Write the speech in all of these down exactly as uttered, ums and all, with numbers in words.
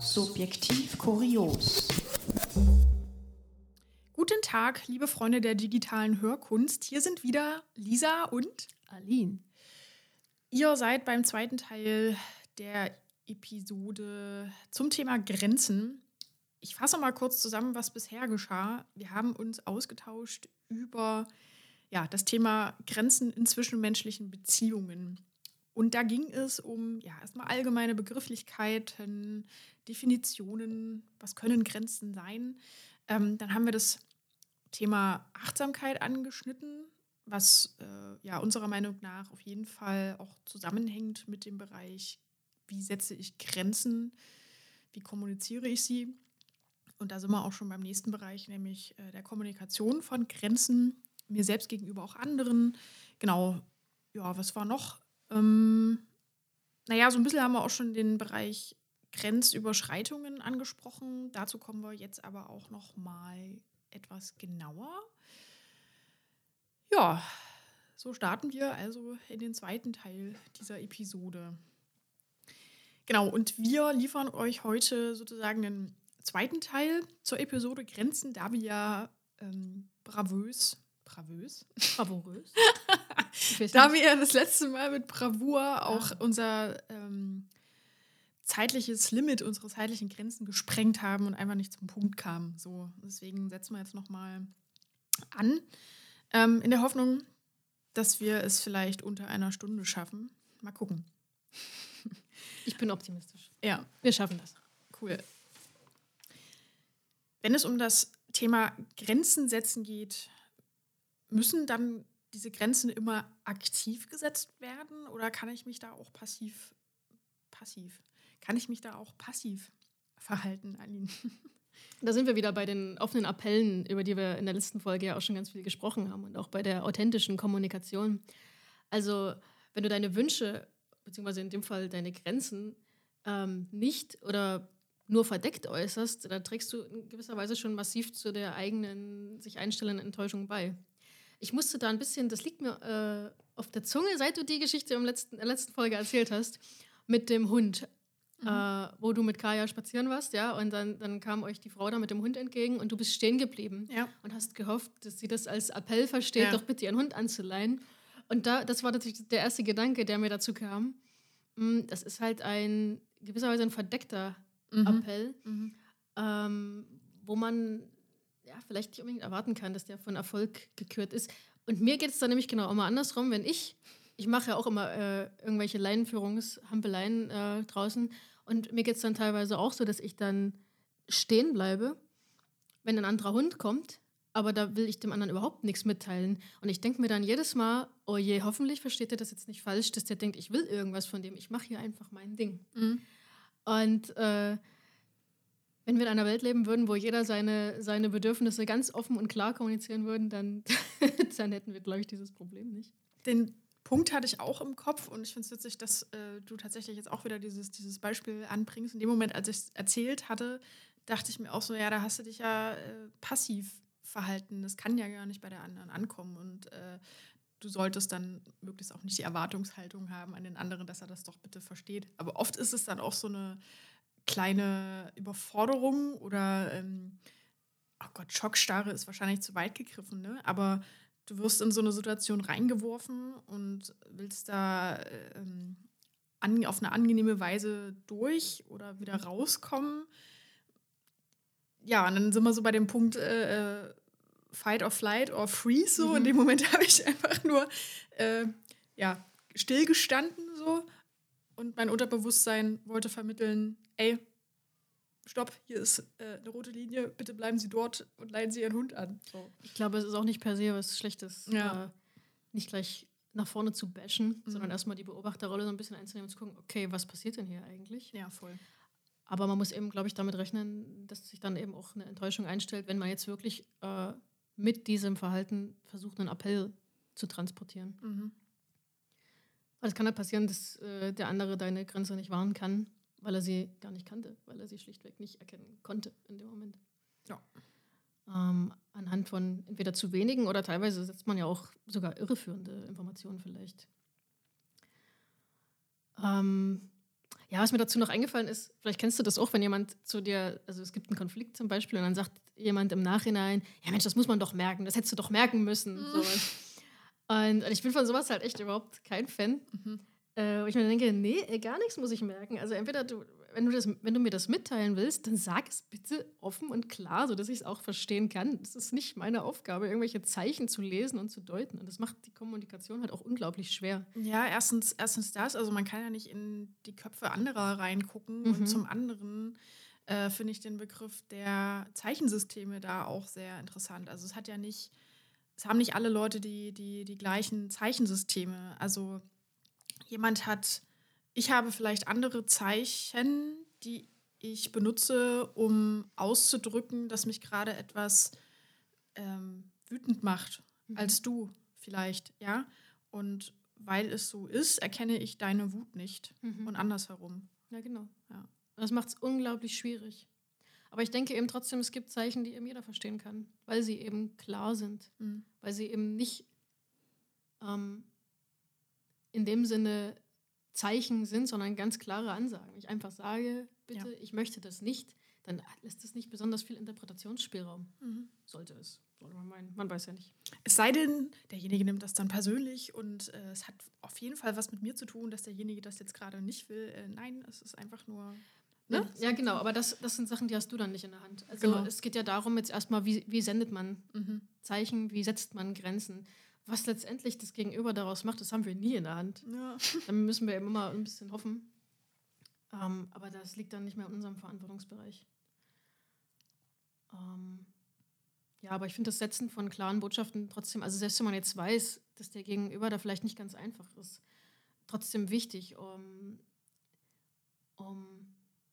Subjektiv kurios. Guten Tag, liebe Freunde der digitalen Hörkunst. Hier sind wieder Lisa und Aline. Ihr seid beim zweiten Teil der Episode zum Thema Grenzen. Ich fasse mal kurz zusammen, was bisher geschah. Wir haben uns ausgetauscht über ja, das Thema Grenzen in zwischenmenschlichen Beziehungen. Und da ging es um ja, erstmal allgemeine Begrifflichkeiten, Definitionen, was können Grenzen sein. Ähm, dann haben wir das Thema Achtsamkeit angeschnitten, was äh, ja unserer Meinung nach auf jeden Fall auch zusammenhängt mit dem Bereich, wie setze ich Grenzen, wie kommuniziere ich sie. Und da sind wir auch schon beim nächsten Bereich, nämlich äh, der Kommunikation von Grenzen, mir selbst gegenüber auch anderen. Genau, ja, was war noch? Ähm, naja, so ein bisschen haben wir auch schon den Bereich Grenzüberschreitungen angesprochen. Dazu kommen wir jetzt aber auch noch mal etwas genauer. Ja, so starten wir also in den zweiten Teil dieser Episode. Genau, und wir liefern euch heute sozusagen einen zweiten Teil zur Episode Grenzen, da wir ja ähm, bravös, bravös? Bravourös. da wir ja das letzte Mal mit Bravour auch Ah. unser ähm, zeitliches Limit, unsere zeitlichen Grenzen gesprengt haben und einfach nicht zum Punkt kamen. So, deswegen setzen wir jetzt nochmal an, ähm, in der Hoffnung, dass wir es vielleicht unter einer Stunde schaffen. Mal gucken. Ich bin optimistisch. Ja, Wir schaffen das. cool. Wenn es um das Thema Grenzen setzen geht, müssen dann diese Grenzen immer aktiv gesetzt werden oder kann ich mich da auch passiv, passiv, kann ich mich da auch passiv verhalten, Aline? Da sind wir wieder bei den offenen Appellen, über die wir in der letzten Folge ja auch schon ganz viel gesprochen haben und auch bei der authentischen Kommunikation. Also wenn du deine Wünsche, beziehungsweise in dem Fall deine Grenzen, ähm, nicht oder nur verdeckt äußerst, dann trägst du in gewisser Weise schon massiv zu der eigenen, sich einstellenden Enttäuschung bei. Ich musste da ein bisschen, das liegt mir äh, auf der Zunge, seit du die Geschichte im letzten, in der letzten Folge erzählt hast, mit dem Hund, mhm. äh, wo du mit Kaya spazieren warst, ja, und dann, dann kam euch die Frau da mit dem Hund entgegen und du bist stehen geblieben Ja. und hast gehofft, dass sie das als Appell versteht, Ja. doch bitte ihren Hund anzuleihen. Und da, das war natürlich der erste Gedanke, der mir dazu kam. Das ist halt ein, gewisserweise ein verdeckter Mhm. Appell, Mhm. ähm, wo man ja, vielleicht nicht unbedingt erwarten kann, dass der von Erfolg gekürt ist. Und mir geht es dann nämlich genau immer andersrum, wenn ich, ich mache ja auch immer äh, irgendwelche Leinenführungshampeleien äh, draußen und mir geht es dann teilweise auch so, dass ich dann stehen bleibe, wenn ein anderer Hund kommt, aber da will ich dem anderen überhaupt nichts mitteilen. Und ich denke mir dann jedes Mal, oh je, hoffentlich versteht er das jetzt nicht falsch, dass der denkt, ich will irgendwas von dem, ich mache hier einfach mein Ding. Mhm. Und äh, wenn wir in einer Welt leben würden, wo jeder seine, seine Bedürfnisse ganz offen und klar kommunizieren würde, dann, dann hätten wir, glaube ich, dieses Problem nicht. Den Punkt hatte ich auch im Kopf und ich finde es witzig, dass äh, du tatsächlich jetzt auch wieder dieses, dieses Beispiel anbringst. In dem Moment, als ich es erzählt hatte, dachte ich mir auch so, ja, da hast du dich ja äh, passiv verhalten. Das kann ja gar nicht bei der anderen ankommen und äh, du solltest dann möglichst auch nicht die Erwartungshaltung haben an den anderen, dass er das doch bitte versteht. Aber oft ist es dann auch so eine kleine Überforderung oder, ähm, oh Gott, Schockstarre ist wahrscheinlich zu weit gegriffen, ne? Aber du wirst in so eine Situation reingeworfen und willst da ähm, an, auf eine angenehme Weise durch oder wieder rauskommen. Ja, und dann sind wir so bei dem Punkt äh, Fight or Flight or Freeze, so. Mhm. In dem Moment habe ich einfach nur äh, ja, stillgestanden, so. Und mein Unterbewusstsein wollte vermitteln, ey, stopp, hier ist äh, eine rote Linie, bitte bleiben Sie dort und leihen Sie Ihren Hund an. So. Ich glaube, es ist auch nicht per se was Schlechtes, Ja. äh, nicht gleich nach vorne zu bashen, Mhm. sondern erstmal die Beobachterrolle so ein bisschen einzunehmen und zu gucken, okay, was passiert denn hier eigentlich? Ja, voll. Aber man muss eben, glaube ich, damit rechnen, dass sich dann eben auch eine Enttäuschung einstellt, wenn man jetzt wirklich äh, mit diesem Verhalten versucht, einen Appell zu transportieren. Mhm. Weil es kann ja passieren, dass äh, der andere deine Grenze nicht wahren kann, weil er sie gar nicht kannte, weil er sie schlichtweg nicht erkennen konnte in dem Moment. Ja. Ähm, anhand von entweder zu wenigen oder teilweise setzt man ja auch sogar irreführende Informationen vielleicht. Ähm, Ja, was mir dazu noch eingefallen ist, vielleicht kennst du das auch, wenn jemand zu dir, also es gibt einen Konflikt zum Beispiel und dann sagt jemand im Nachhinein, ja Mensch, das muss man doch merken, das hättest du doch merken müssen. Mhm. Sowas. Und, und ich bin von sowas halt echt überhaupt kein Fan. Mhm. Äh, wo ich mir denke, nee, ey, gar nichts muss ich merken. Also entweder du, wenn du das, wenn du mir das mitteilen willst, dann sag es bitte offen und klar, sodass ich es auch verstehen kann. Es ist nicht meine Aufgabe, irgendwelche Zeichen zu lesen und zu deuten. Und das macht die Kommunikation halt auch unglaublich schwer. Ja, erstens, erstens das, also man kann ja nicht in die Köpfe anderer reingucken. Mhm. Und zum anderen äh, finde ich den Begriff der Zeichensysteme da auch sehr interessant. Also es hat ja nicht, es haben nicht alle Leute die, die, die gleichen Zeichensysteme. Also jemand hat, ich habe vielleicht andere Zeichen, die ich benutze, um auszudrücken, dass mich gerade etwas ähm, wütend macht, Mhm. als du vielleicht, ja. Und weil es so ist, erkenne ich deine Wut nicht Mhm. und andersherum. Ja, genau. Ja. Das macht es unglaublich schwierig. Aber ich denke eben trotzdem, es gibt Zeichen, die eben jeder verstehen kann, weil sie eben klar sind, Mhm. weil sie eben nicht ähm, in dem Sinne Zeichen sind, sondern ganz klare Ansagen. Wenn ich einfach sage, bitte, Ja. ich möchte das nicht, dann lässt es nicht besonders viel Interpretationsspielraum. Mhm. Sollte es. Sollte man meinen. Man weiß ja nicht. Es sei denn, derjenige nimmt das dann persönlich und äh, es hat auf jeden Fall was mit mir zu tun, dass derjenige das jetzt gerade nicht will. Äh, nein, es ist einfach nur. Ne? Ne? Ja, genau, aber das, das sind Sachen, die hast du dann nicht in der Hand. Also Genau. es geht ja darum, jetzt erstmal, wie, wie sendet man Mhm. Zeichen, wie setzt man Grenzen. Was letztendlich das Gegenüber daraus macht, das haben wir nie in der Hand. Ja. Dann müssen wir eben immer ein bisschen hoffen. Ähm, aber das liegt dann nicht mehr in unserem Verantwortungsbereich. Ähm, ja, aber ich finde das Setzen von klaren Botschaften trotzdem, also selbst wenn man jetzt weiß, dass der Gegenüber da vielleicht nicht ganz einfach ist, trotzdem wichtig, um, um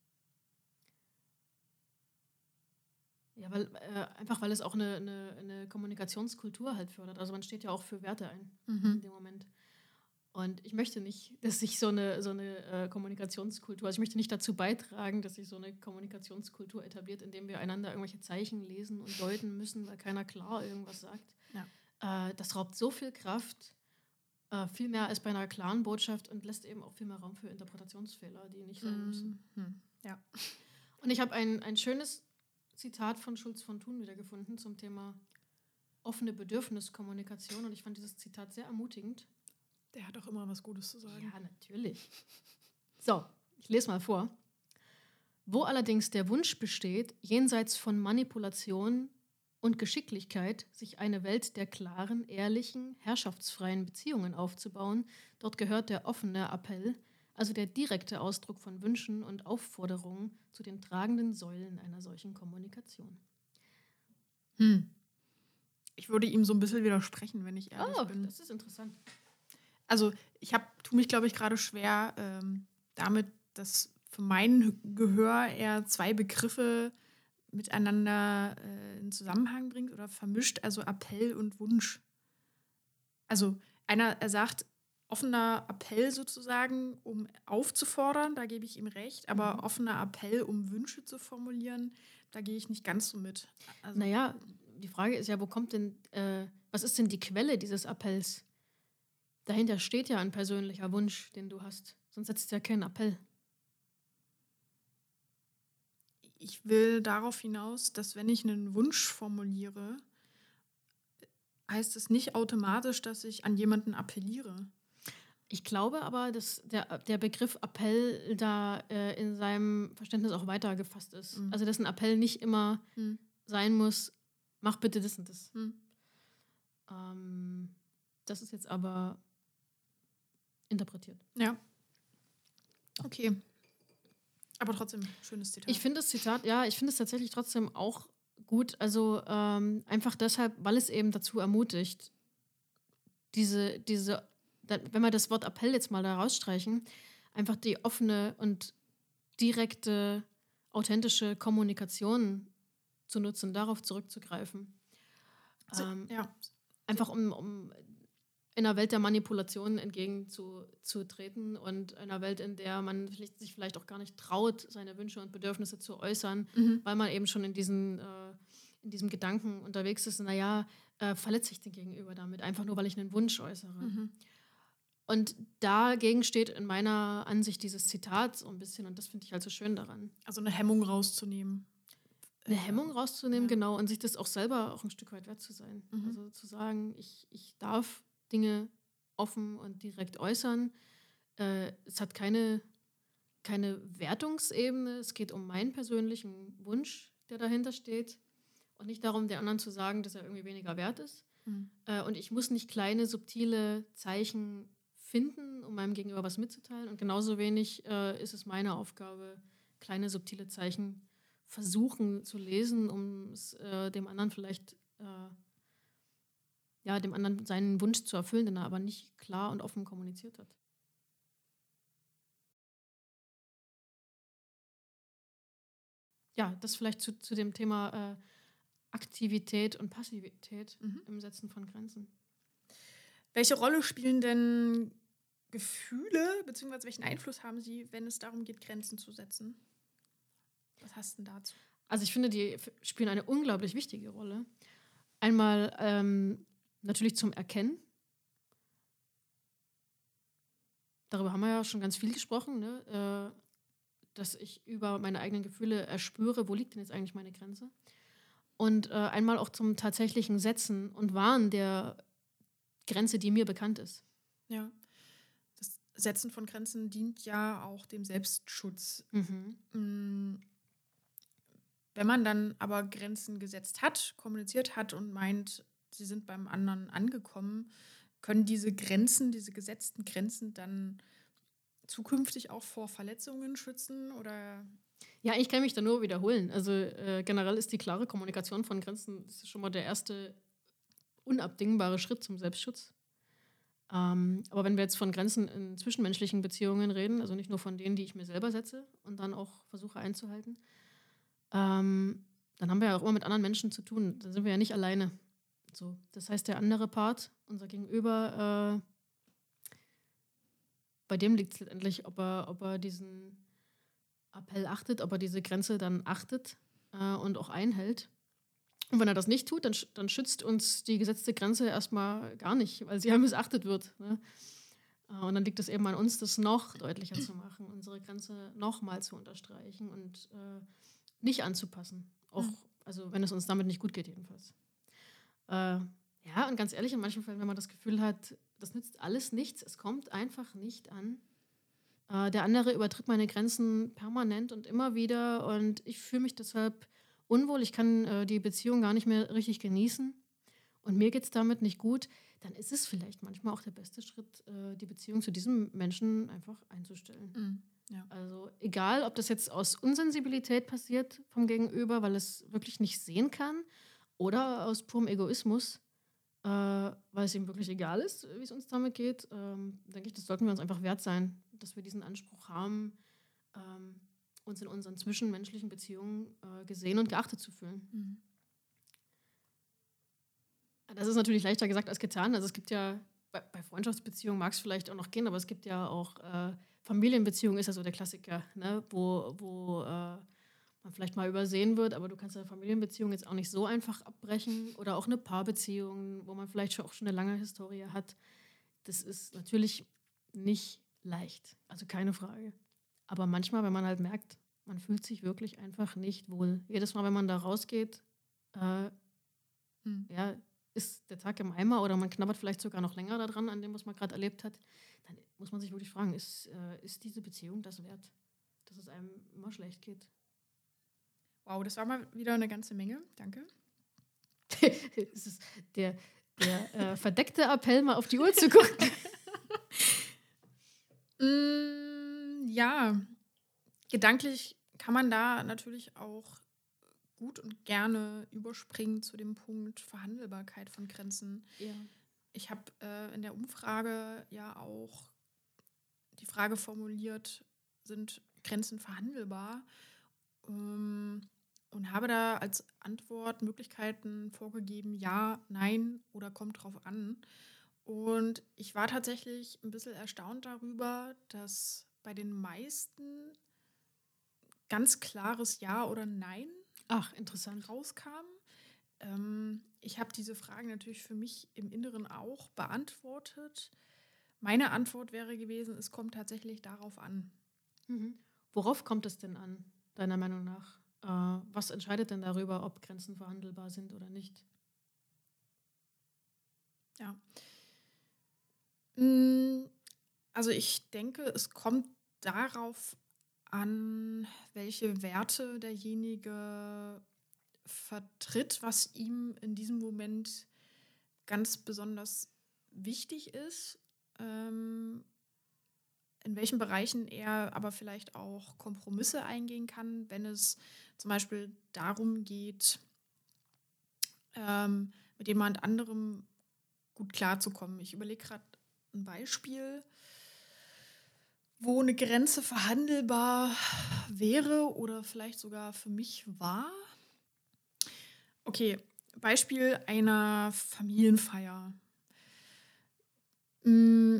ja, weil, äh, einfach weil es auch eine, eine, eine Kommunikationskultur halt fördert. Also man steht ja auch für Werte ein in Mhm. dem Moment. Und ich möchte nicht, dass sich so eine, so eine äh, Kommunikationskultur, also ich möchte nicht dazu beitragen, dass sich so eine Kommunikationskultur etabliert, indem wir einander irgendwelche Zeichen lesen und deuten müssen, weil keiner klar irgendwas sagt. Ja. Äh, das raubt so viel Kraft, äh, viel mehr als bei einer klaren Botschaft und lässt eben auch viel mehr Raum für Interpretationsfehler, die nicht sein müssen. Mhm. Ja. Und ich habe ein, ein schönes Zitat von Schulz von Thun wiedergefunden zum Thema offene Bedürfniskommunikation und ich fand dieses Zitat sehr ermutigend. Der hat auch immer was Gutes zu sagen. Ja, natürlich. So, ich lese mal vor. Wo allerdings der Wunsch besteht, jenseits von Manipulation und Geschicklichkeit sich eine Welt der klaren, ehrlichen, herrschaftsfreien Beziehungen aufzubauen, dort gehört der offene Appell, also der direkte Ausdruck von Wünschen und Aufforderungen zu den tragenden Säulen einer solchen Kommunikation. Hm. Ich würde ihm so ein bisschen widersprechen, wenn ich ehrlich Oh, bin. das ist interessant. Also ich habe, tue mich, glaube ich, gerade schwer ähm, damit, dass für mein Gehör er zwei Begriffe miteinander äh, in Zusammenhang bringt oder vermischt, also Appell und Wunsch. Also einer, er sagt, offener Appell sozusagen, um aufzufordern, da gebe ich ihm recht, aber Mhm. offener Appell, um Wünsche zu formulieren, da gehe ich nicht ganz so mit. Also, Naja, die Frage ist ja, wo kommt denn, äh, was ist denn die Quelle dieses Appells? Dahinter steht ja ein persönlicher Wunsch, den du hast. Sonst setzt ja keinen Appell. ich will darauf hinaus, dass wenn ich einen Wunsch formuliere, heißt es nicht automatisch, dass ich an jemanden appelliere. Ich glaube aber, dass der, der Begriff Appell da äh, in seinem Verständnis auch weiter gefasst ist. Mhm. Also, dass ein Appell nicht immer Hm. sein muss, mach bitte das und das. Hm. Ähm, das ist jetzt aber interpretiert. Ja. Okay. Aber trotzdem, schönes Zitat. Ich finde das Zitat, ja, ich finde es tatsächlich trotzdem auch gut. Also ähm, einfach deshalb, weil es eben dazu ermutigt, diese, diese, da, wenn wir das Wort Appell jetzt mal da rausstreichen, einfach die offene und direkte, authentische Kommunikation zu nutzen, darauf zurückzugreifen. Also, Ähm, ja. Einfach um, um in einer Welt der Manipulation entgegenzutreten und in einer Welt, in der man vielleicht, sich vielleicht auch gar nicht traut, seine Wünsche und Bedürfnisse zu äußern, Mhm. weil man eben schon in, diesen, äh, in diesem Gedanken unterwegs ist, naja, äh, verletze ich den Gegenüber damit, einfach nur, weil ich einen Wunsch äußere. Mhm. Und dagegen steht in meiner Ansicht dieses Zitat so ein bisschen. Und das finde ich halt so schön daran. Also eine Hemmung rauszunehmen. Eine Hemmung rauszunehmen, ja. genau. Und sich das auch selber auch ein Stück weit wert zu sein. Mhm. Also zu sagen, ich, ich darf Dinge offen und direkt äußern. Äh, es hat keine, keine Wertungsebene. Es geht um meinen persönlichen Wunsch, der dahinter steht. Und nicht darum, der anderen zu sagen, dass er irgendwie weniger wert ist. Mhm. Äh, und ich muss nicht kleine, subtile Zeichen finden, um meinem Gegenüber was mitzuteilen. Und genauso wenig äh, ist es meine Aufgabe, kleine, subtile Zeichen versuchen zu lesen, um es äh, dem anderen vielleicht, äh, ja, dem anderen seinen Wunsch zu erfüllen, den er aber nicht klar und offen kommuniziert hat. Ja, das vielleicht zu, zu dem Thema äh, Aktivität und Passivität Mhm. im Setzen von Grenzen. Welche Rolle spielen denn Gefühle, beziehungsweise welchen Einfluss haben sie, wenn es darum geht, Grenzen zu setzen? Was hast du denn dazu? Also ich finde, die f- spielen eine unglaublich wichtige Rolle. Einmal ähm, natürlich zum Erkennen. Darüber haben wir ja schon ganz viel gesprochen, ne? äh, dass ich über meine eigenen Gefühle erspüre, wo liegt denn jetzt eigentlich meine Grenze? Und äh, einmal auch zum tatsächlichen Setzen und Wahren der Grenze, die mir bekannt ist. Ja. Das Setzen von Grenzen dient ja auch dem Selbstschutz. Mhm. Mm, Wenn man dann aber Grenzen gesetzt hat, kommuniziert hat und meint, sie sind beim anderen angekommen, können diese Grenzen, diese gesetzten Grenzen dann zukünftig auch vor Verletzungen schützen oder? Ja, ich kann mich da nur wiederholen. Also äh, generell ist die klare Kommunikation von Grenzen das ist schon mal der erste unabdingbare Schritt zum Selbstschutz. Ähm, aber wenn wir jetzt von Grenzen in zwischenmenschlichen Beziehungen reden, also nicht nur von denen, die ich mir selber setze und dann auch versuche einzuhalten, ähm, dann haben wir ja auch immer mit anderen Menschen zu tun. Dann sind wir ja nicht alleine. So, das heißt, der andere Part, unser Gegenüber, äh, bei dem liegt es letztendlich, ob er, ob er diesen Appell achtet, ob er diese Grenze dann achtet äh, und auch einhält. Und wenn er das nicht tut, dann, sch- dann schützt uns die gesetzte Grenze erstmal gar nicht, weil sie ja missachtet wird. Ne? Äh, Und dann liegt es eben an uns, das noch deutlicher zu machen, unsere Grenze nochmal zu unterstreichen und äh, nicht anzupassen. Auch, Mhm. also wenn es uns damit nicht gut geht, jedenfalls. Äh, ja, und ganz ehrlich, in manchen Fällen, wenn man das Gefühl hat, das nützt alles nichts, es kommt einfach nicht an. Äh, der andere übertritt meine Grenzen permanent und immer wieder und ich fühle mich deshalb unwohl, ich kann äh, die Beziehung gar nicht mehr richtig genießen und mir geht es damit nicht gut, dann ist es vielleicht manchmal auch der beste Schritt, äh, die Beziehung zu diesem Menschen einfach einzustellen. Mhm. Ja. Also egal, ob das jetzt aus Unsensibilität passiert vom Gegenüber, weil es wirklich nicht sehen kann, oder aus purem Egoismus, äh, weil es ihm wirklich egal ist, wie es uns damit geht, ähm, denke ich, das sollten wir uns einfach wert sein, dass wir diesen Anspruch haben, ähm, uns in unseren zwischenmenschlichen Beziehungen äh, gesehen und geachtet zu fühlen. Mhm. Das ist natürlich leichter gesagt als getan. Also es gibt ja, bei, bei Freundschaftsbeziehungen mag es vielleicht auch noch gehen, aber es gibt ja auch äh, Familienbeziehungen, ist ja so der Klassiker, ne? wo, wo äh, man vielleicht mal übersehen wird, aber du kannst eine Familienbeziehung jetzt auch nicht so einfach abbrechen oder auch eine Paarbeziehung, wo man vielleicht schon auch schon eine lange Historie hat. Das ist natürlich nicht leicht, also keine Frage. Aber manchmal, wenn man halt merkt, man fühlt sich wirklich einfach nicht wohl. Jedes Mal, wenn man da rausgeht, äh, Mhm. ja, ist der Tag im Eimer oder man knabbert vielleicht sogar noch länger daran, an dem, was man gerade erlebt hat, dann muss man sich wirklich fragen, ist, äh, ist diese Beziehung das wert, dass es einem immer schlecht geht? Wow, das war mal wieder eine ganze Menge. Danke. Es ist der, der äh, verdeckte Appell, mal auf die Uhr zu gucken. Mm, ja, gedanklich kann man da natürlich auch gut und gerne überspringen zu dem Punkt Verhandelbarkeit von Grenzen. Ja. Ich habe äh, in der Umfrage ja auch die Frage formuliert, sind Grenzen verhandelbar? Ähm, und habe da als Antwort Möglichkeiten vorgegeben, ja, nein oder kommt drauf an. Und ich war tatsächlich ein bisschen erstaunt darüber, dass bei den meisten ganz klares Ja oder Nein Ach, interessant. rauskam. Ähm, ich habe diese Fragen natürlich für mich im Inneren auch beantwortet Meine Antwort wäre gewesen, es kommt tatsächlich darauf an. Mhm. Worauf kommt es denn an, deiner Meinung nach? Äh, was entscheidet denn darüber, ob Grenzen verhandelbar sind oder nicht? Ja. Mm, Also ich denke, es kommt darauf an, welche Werte derjenige vertritt, was ihm in diesem Moment ganz besonders wichtig ist, ähm, in welchen Bereichen er aber vielleicht auch Kompromisse eingehen kann, wenn es zum Beispiel darum geht, ähm, mit jemand anderem gut klarzukommen. Ich überlege gerade ein Beispiel, wo eine Grenze verhandelbar wäre oder vielleicht sogar für mich war. Okay, Beispiel einer Familienfeier. Mm,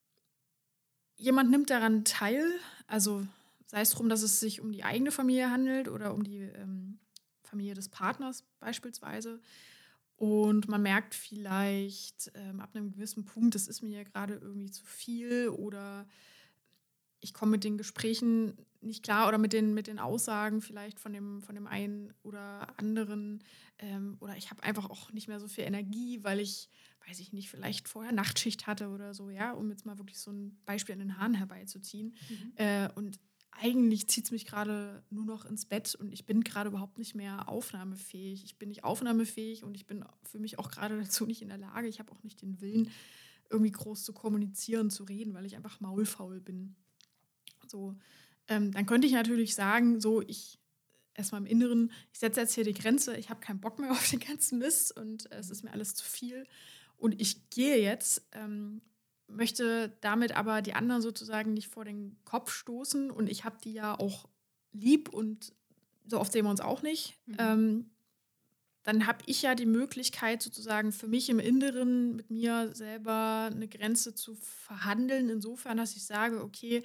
Jemand nimmt daran teil, also sei es darum, dass es sich um die eigene Familie handelt oder um die ähm, Familie des Partners beispielsweise. Und man merkt vielleicht ähm, ab einem gewissen Punkt, das ist mir ja gerade irgendwie zu viel oder ich komme mit den Gesprächen nicht klar oder mit den, mit den Aussagen vielleicht von dem, von dem einen oder anderen. Ähm, oder ich habe einfach auch nicht mehr so viel Energie, weil ich, weiß ich nicht, vielleicht vorher Nachtschicht hatte oder so, ja, um jetzt mal wirklich so ein Beispiel in den Haaren herbeizuziehen. Mhm. Äh, und eigentlich zieht es mich gerade nur noch ins Bett und ich bin gerade überhaupt nicht mehr aufnahmefähig. Ich bin nicht aufnahmefähig und ich bin für mich auch gerade dazu nicht in der Lage. Ich habe auch nicht den Willen, irgendwie groß zu kommunizieren, zu reden, weil ich einfach maulfaul bin. So, ähm, dann könnte ich natürlich sagen, so, ich erstmal im Inneren, ich setze jetzt hier die Grenze, ich habe keinen Bock mehr auf den ganzen Mist und äh, es ist mir alles zu viel und ich gehe jetzt, ähm, möchte damit aber die anderen sozusagen nicht vor den Kopf stoßen und ich habe die ja auch lieb und so oft sehen wir uns auch nicht. Mhm. Ähm, dann habe ich ja die Möglichkeit sozusagen für mich im Inneren mit mir selber eine Grenze zu verhandeln, insofern, dass ich sage, okay,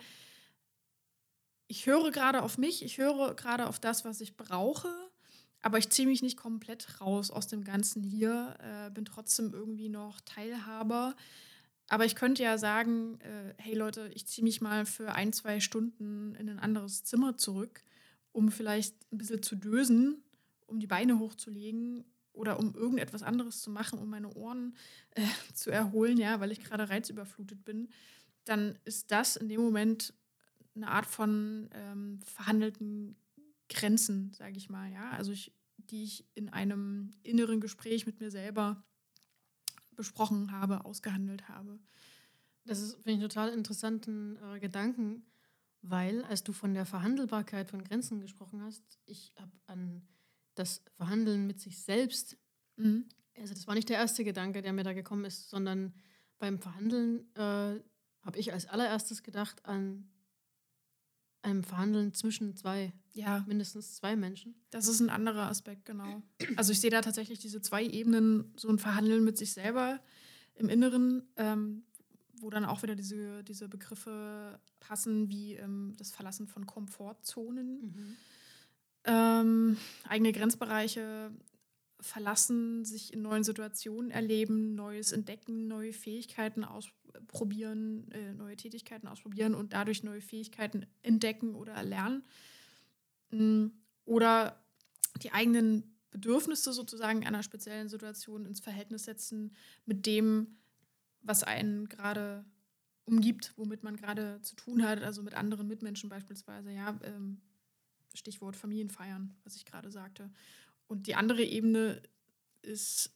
ich höre gerade auf mich, ich höre gerade auf das, was ich brauche, aber ich ziehe mich nicht komplett raus aus dem Ganzen hier, äh, bin trotzdem irgendwie noch Teilhaber. Aber ich könnte ja sagen, äh, hey Leute, ich ziehe mich mal für ein, zwei Stunden in ein anderes Zimmer zurück, um vielleicht ein bisschen zu dösen, um die Beine hochzulegen oder um irgendetwas anderes zu machen, um meine Ohren äh, zu erholen, ja, weil ich gerade reizüberflutet bin. Dann ist das in dem Moment eine Art von ähm, verhandelten Grenzen, sage ich mal, ja, also ich, die ich in einem inneren Gespräch mit mir selber besprochen habe, ausgehandelt habe. Das ist, finde ich, einen total interessanten äh, Gedanken, weil, als du von der Verhandelbarkeit von Grenzen gesprochen hast, ich habe an das Verhandeln mit sich selbst, Mhm. also das war nicht der erste Gedanke, der mir da gekommen ist, sondern beim Verhandeln äh, habe ich als allererstes gedacht an einem Verhandeln zwischen zwei, Ja, mindestens zwei Menschen. das ist ein anderer Aspekt, genau. Also ich sehe da tatsächlich diese zwei Ebenen, so ein Verhandeln mit sich selber im Inneren, ähm, wo dann auch wieder diese, diese Begriffe passen, wie ähm, das Verlassen von Komfortzonen, Mhm. ähm, eigene Grenzbereiche verlassen, sich in neuen Situationen erleben, Neues entdecken, neue Fähigkeiten ausprobieren, äh, neue Tätigkeiten ausprobieren und dadurch neue Fähigkeiten entdecken oder erlernen. Mm, Oder die eigenen Bedürfnisse sozusagen in einer speziellen Situation ins Verhältnis setzen mit dem, was einen gerade umgibt, womit man gerade zu tun hat, also mit anderen Mitmenschen beispielsweise, ja, ähm, Stichwort Familienfeiern, was ich gerade sagte. Und die andere Ebene ist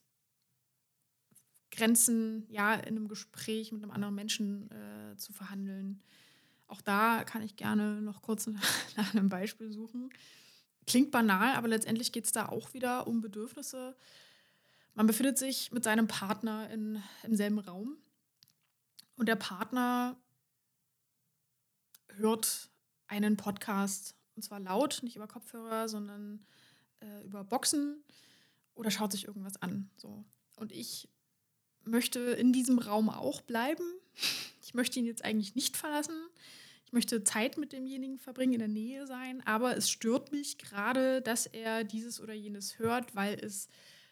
Grenzen, ja, in einem Gespräch mit einem anderen Menschen äh, zu verhandeln. Auch da kann ich gerne noch kurz nach einem Beispiel suchen. Klingt banal, aber letztendlich geht es da auch wieder um Bedürfnisse. Man befindet sich mit seinem Partner in, im selben Raum und der Partner hört einen Podcast und zwar laut, nicht über Kopfhörer, sondern äh, über Boxen oder schaut sich irgendwas an. So. Und ich möchte in diesem Raum auch bleiben. Ich möchte ihn jetzt eigentlich nicht verlassen. Ich möchte Zeit mit demjenigen verbringen, in der Nähe sein, aber es stört mich gerade, dass er dieses oder jenes hört, weil es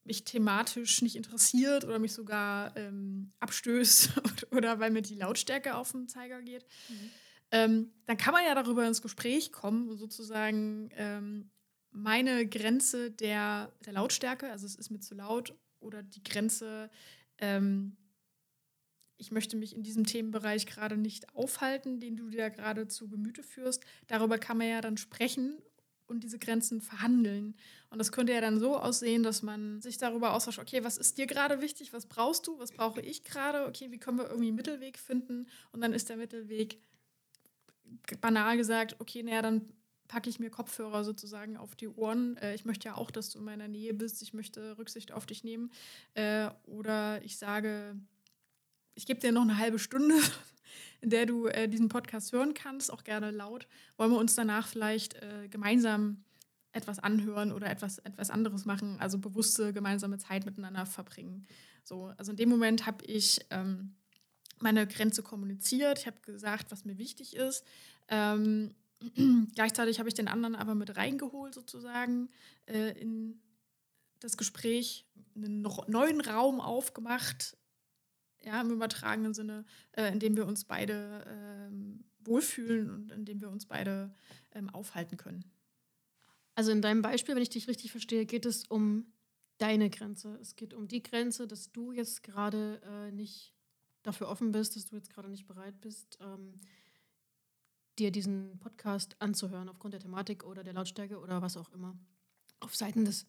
mich thematisch nicht interessiert oder mich sogar ähm, abstößt oder weil mir die Lautstärke auf den Zeiger geht, mhm. ähm, dann kann man ja darüber ins Gespräch kommen und sozusagen ähm, meine Grenze der, der Lautstärke, also es ist mir zu laut, oder die Grenze, ähm, ich möchte mich in diesem Themenbereich gerade nicht aufhalten, den du dir gerade zu Gemüte führst. Darüber kann man ja dann sprechen und diese Grenzen verhandeln. Und das könnte ja dann so aussehen, dass man sich darüber austauscht, okay, was ist dir gerade wichtig, was brauchst du, was brauche ich gerade, okay, wie können wir irgendwie einen Mittelweg finden? Und dann ist der Mittelweg, banal gesagt, okay, naja, dann packe ich mir Kopfhörer sozusagen auf die Ohren. Äh, ich möchte ja auch, dass du in meiner Nähe bist, ich möchte Rücksicht auf dich nehmen. Äh, oder ich sage, ich gebe dir noch eine halbe Stunde, in der du äh, diesen Podcast hören kannst, auch gerne laut. Wollen wir uns danach vielleicht äh, gemeinsam etwas anhören oder etwas, etwas anderes machen, also bewusste gemeinsame Zeit miteinander verbringen. So, also in dem Moment habe ich ähm, meine Grenze kommuniziert, ich habe gesagt, was mir wichtig ist. Ähm, gleichzeitig habe ich den anderen aber mit reingeholt sozusagen äh, in das Gespräch, einen noch neuen Raum aufgemacht, ja, im übertragenen Sinne, äh, in dem wir uns beide ähm, wohlfühlen und in dem wir uns beide ähm, aufhalten können. Also in deinem Beispiel, wenn ich dich richtig verstehe, geht es um deine Grenze. Es geht um die Grenze, dass du jetzt gerade äh, nicht dafür offen bist, dass du jetzt gerade nicht bereit bist, ähm, dir diesen Podcast anzuhören, aufgrund der Thematik oder der Lautstärke oder was auch immer. Auf Seiten des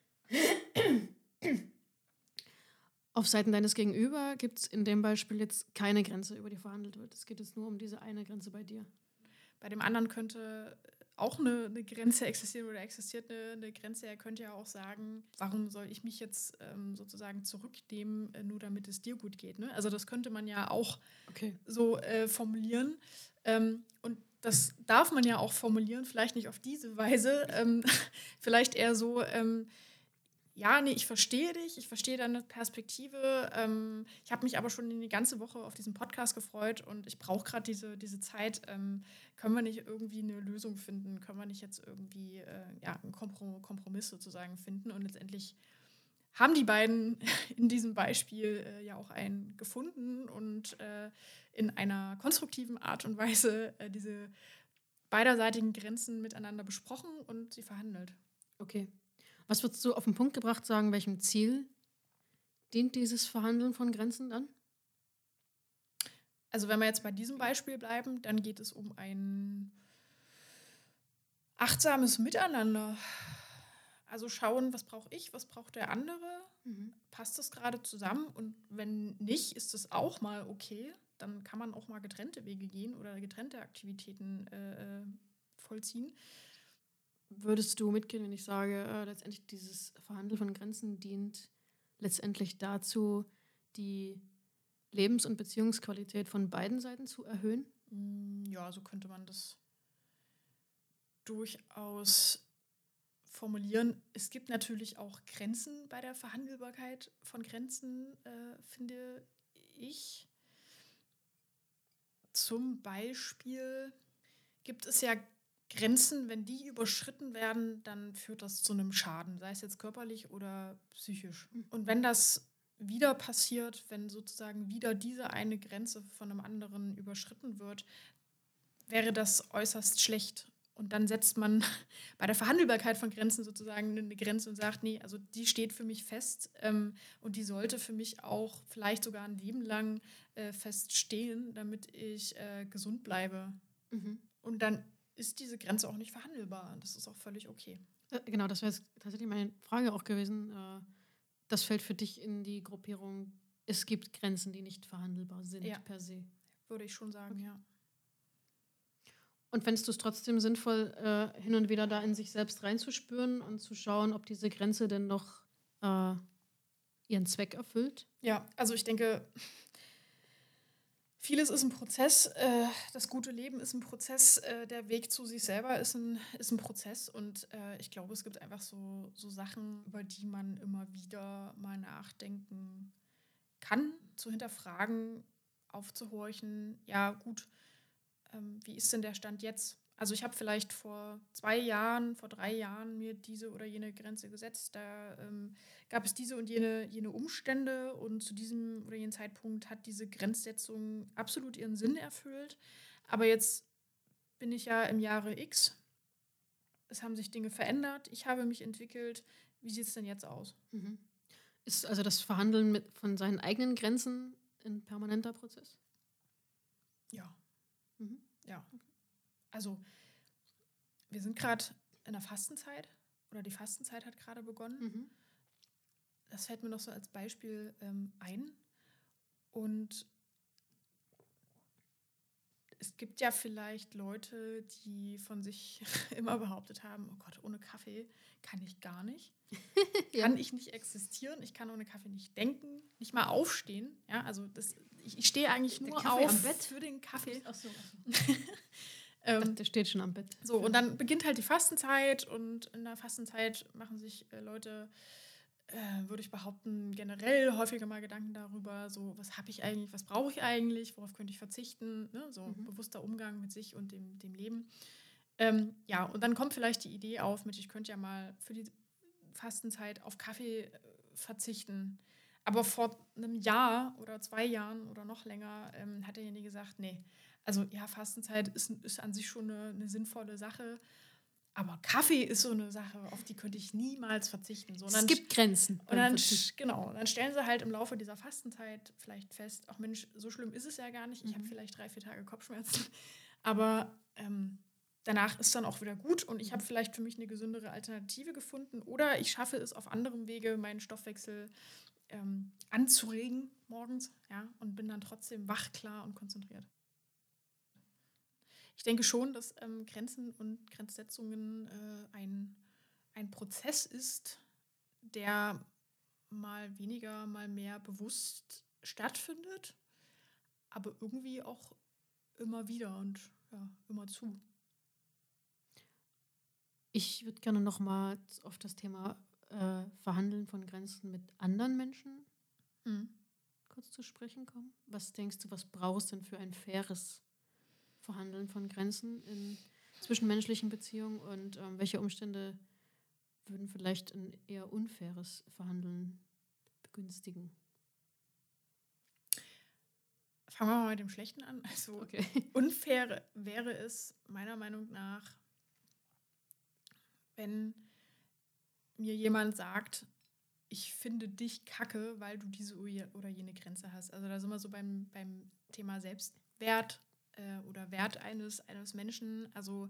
Auf Seiten deines Gegenüber gibt es in dem Beispiel jetzt keine Grenze, über die verhandelt wird. Es geht jetzt nur um diese eine Grenze bei dir. Bei dem anderen könnte auch eine, eine Grenze existieren oder existiert eine, eine Grenze. Er könnte ja auch sagen, warum soll ich mich jetzt ähm, sozusagen zurücknehmen, äh, nur damit es dir gut geht. Ne? Also das könnte man ja auch okay. so äh, formulieren. Ähm, und das darf man ja auch formulieren, vielleicht nicht auf diese Weise, ähm, vielleicht eher so, ähm, ja, nee, ich verstehe dich, ich verstehe deine Perspektive. Ähm, ich habe mich aber schon die ganze Woche auf diesen Podcast gefreut und ich brauche gerade diese, diese Zeit. Ähm, können wir nicht irgendwie eine Lösung finden? Können wir nicht jetzt irgendwie äh, ja, einen Kompromiss sozusagen finden? Und letztendlich haben die beiden in diesem Beispiel äh, ja auch einen gefunden und äh, in einer konstruktiven Art und Weise äh, diese beiderseitigen Grenzen miteinander besprochen und sie verhandelt. Okay. Was würdest du auf den Punkt gebracht sagen, welchem Ziel dient dieses Verhandeln von Grenzen dann? Also wenn wir jetzt bei diesem Beispiel bleiben, dann geht es um ein achtsames Miteinander. Also schauen, was brauche ich, was braucht der andere? Mhm. Passt das gerade zusammen? Und wenn nicht, ist es auch mal okay. Dann kann man auch mal getrennte Wege gehen oder getrennte Aktivitäten äh, vollziehen. Würdest du mitgehen, wenn ich sage, äh, letztendlich dieses Verhandeln von Grenzen dient letztendlich dazu, die Lebens- und Beziehungsqualität von beiden Seiten zu erhöhen? Ja, so könnte man das durchaus formulieren. Es gibt natürlich auch Grenzen bei der Verhandelbarkeit von Grenzen, äh, finde ich. Zum Beispiel gibt es ja Grenzen, wenn die überschritten werden, dann führt das zu einem Schaden, sei es jetzt körperlich oder psychisch. Und wenn das wieder passiert, wenn sozusagen wieder diese eine Grenze von einem anderen überschritten wird, wäre das äußerst schlecht. Und dann setzt man bei der Verhandelbarkeit von Grenzen sozusagen eine Grenze und sagt, nee, also die steht für mich fest ähm, und die sollte für mich auch vielleicht sogar ein Leben lang äh, feststehen, damit ich äh, gesund bleibe. Mhm. Und dann ist diese Grenze auch nicht verhandelbar. Das ist auch völlig okay. Äh, genau, das wäre tatsächlich meine Frage auch gewesen. Äh, das fällt für dich in die Gruppierung, es gibt Grenzen, die nicht verhandelbar sind, ja, per se. Würde ich schon sagen, okay. Ja. Und fändest du es trotzdem sinnvoll, äh, hin und wieder da in sich selbst reinzuspüren und zu schauen, ob diese Grenze denn noch äh, ihren Zweck erfüllt? Ja, also ich denke, vieles ist ein Prozess. Äh, das gute Leben ist ein Prozess. Äh, der Weg zu sich selber ist ein, ist ein Prozess. Und äh, ich glaube, es gibt einfach so, so Sachen, über die man immer wieder mal nachdenken kann, zu hinterfragen, aufzuhorchen. Ja, gut, ähm, wie ist denn der Stand jetzt? Also ich habe vielleicht vor zwei Jahren, vor drei Jahren mir diese oder jene Grenze gesetzt. Da ähm, gab es diese und jene, jene Umstände und zu diesem oder jenen Zeitpunkt hat diese Grenzsetzung absolut ihren Sinn erfüllt. Aber jetzt bin ich ja im Jahre X. Es haben sich Dinge verändert. Ich habe mich entwickelt. Wie sieht es denn jetzt aus? Mhm. Ist also das Verhandeln mit, von seinen eigenen Grenzen ein permanenter Prozess? Ja. Mhm. Ja. Also wir sind gerade in der Fastenzeit oder die Fastenzeit hat gerade begonnen. Mhm. Das fällt mir noch so als Beispiel ähm, ein. Und es gibt ja vielleicht Leute, die von sich immer behauptet haben, oh Gott, ohne Kaffee kann ich gar nicht. Ja. Kann ich nicht existieren, ich kann ohne Kaffee nicht denken, nicht mal aufstehen. Ja, also das, ich, ich stehe eigentlich Der nur Kaffee auf am Bett? für den Kaffee. Ach so, ach so. ähm, Der steht schon am Bett. so, und dann beginnt halt die Fastenzeit und in der Fastenzeit machen sich äh, Leute, äh, würde ich behaupten, generell häufiger mal Gedanken darüber, so, was habe ich eigentlich, was brauche ich eigentlich, worauf könnte ich verzichten, ne? So Mhm. bewusster Umgang mit sich und dem, dem Leben. Ähm, ja, und dann kommt vielleicht die Idee auf mit, ich könnte ja mal für die Fastenzeit auf Kaffee äh, verzichten. Aber vor einem Jahr oder zwei Jahren oder noch länger ähm, hat derjenige gesagt, nee, also ja, Fastenzeit ist, ist an sich schon eine, eine sinnvolle Sache, aber Kaffee ist so eine Sache, auf die könnte ich niemals verzichten. So, und Es dann, gibt Grenzen. und beim dann, Verzicht. genau, und dann stellen sie halt im Laufe dieser Fastenzeit vielleicht fest, ach Mensch, so schlimm ist es ja gar nicht, ich Mhm. habe vielleicht drei, vier Tage Kopfschmerzen, aber ähm, danach ist dann auch wieder gut und ich habe vielleicht für mich eine gesündere Alternative gefunden oder ich schaffe es auf anderem Wege, meinen Stoffwechsel ähm, anzuregen morgens, ja, und bin dann trotzdem wach, klar und konzentriert. Ich denke schon, dass ähm, Grenzen und Grenzsetzungen äh, ein, ein Prozess ist, der mal weniger, mal mehr bewusst stattfindet, aber irgendwie auch immer wieder und ja, immer zu. Ich würde gerne noch mal auf das Thema äh, Verhandeln von Grenzen mit anderen Menschen Mhm. kurz zu sprechen kommen. Was denkst du, was brauchst du denn für ein faires Verhandeln von Grenzen in zwischenmenschlichen Beziehungen und ähm, welche Umstände würden vielleicht ein eher unfaires Verhandeln begünstigen? Fangen wir mal mit dem Schlechten an. Also Okay. unfair wäre es meiner Meinung nach, wenn mir jemand sagt, ich finde dich kacke, weil du diese oder jene Grenze hast. Also da sind wir so beim, beim Thema Selbstwert äh, oder Wert eines, eines Menschen. Also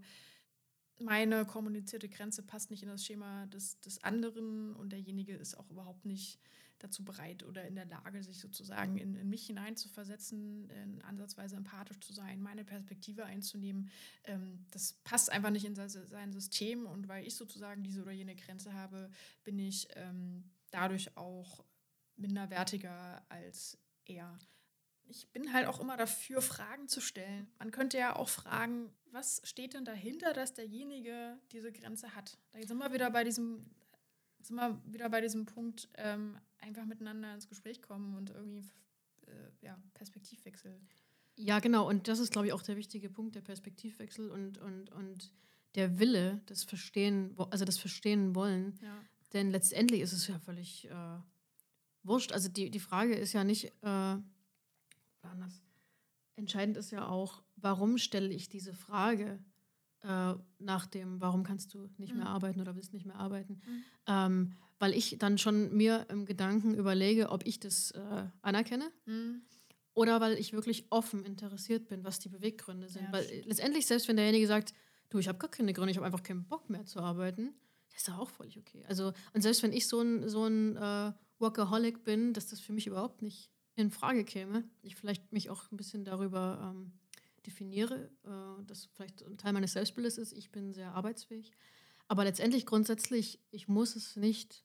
meine kommunizierte Grenze passt nicht in das Schema des, des anderen und derjenige ist auch überhaupt nicht dazu bereit oder in der Lage, sich sozusagen in, in mich hineinzuversetzen, in ansatzweise empathisch zu sein, meine Perspektive einzunehmen. Ähm, das passt einfach nicht in sein System und weil ich sozusagen diese oder jene Grenze habe, bin ich ähm, dadurch auch minderwertiger als er. Ich bin halt auch immer dafür, Fragen zu stellen. Man könnte ja auch fragen, was steht denn dahinter, dass derjenige diese Grenze hat? Da sind wir wieder bei diesem, sind wir wieder bei diesem Punkt, ähm, einfach miteinander ins Gespräch kommen und irgendwie äh, ja, Perspektivwechsel. Ja, genau. Und das ist, glaube ich, auch der wichtige Punkt, der Perspektivwechsel und, und, und der Wille, das Verstehen, also das Verstehen wollen. Ja. Denn letztendlich ist es ja völlig äh, wurscht. Also die, die Frage ist ja nicht, äh, anders. Entscheidend ist ja auch, warum stelle ich diese Frage äh, nach dem, warum kannst du nicht Mhm. mehr arbeiten oder willst nicht mehr arbeiten? Mhm. Ähm, weil ich dann schon mir im Gedanken überlege, ob ich das äh, anerkenne Mhm. oder weil ich wirklich offen interessiert bin, was die Beweggründe sind. Ja, weil stimmt. letztendlich, selbst wenn derjenige sagt, du, ich habe gar keine Gründe, ich habe einfach keinen Bock mehr zu arbeiten, das ist ja auch völlig okay. Also, und selbst wenn ich so ein, so ein äh, Workaholic bin, dass das für mich überhaupt nicht in Frage käme, ich vielleicht mich auch ein bisschen darüber ähm, definiere, äh, dass vielleicht ein Teil meines Selbstbildes ist, ich bin sehr arbeitsfähig. Aber letztendlich grundsätzlich, ich muss es nicht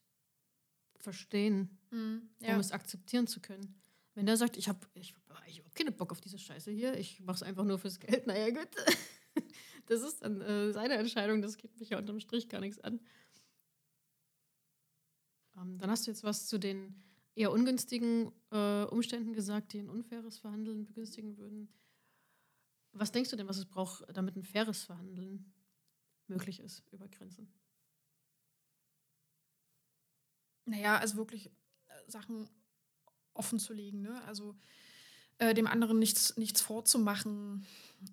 verstehen, Mhm. Ja. um es akzeptieren zu können. Wenn der sagt, ich habe ich, ich hab keine Bock auf diese Scheiße hier, ich mache es einfach nur fürs Geld, naja gut, das ist dann äh, seine Entscheidung, das geht mich ja unterm Strich gar nichts an. Ähm, dann hast du jetzt was zu den eher ungünstigen äh, Umständen gesagt, die ein unfaires Verhandeln begünstigen würden. Was denkst du denn, was es braucht, damit ein faires Verhandeln möglich ist über Grenzen? Naja, also wirklich äh, Sachen offen zu legen, ne? Also äh, dem anderen nichts, nichts vorzumachen.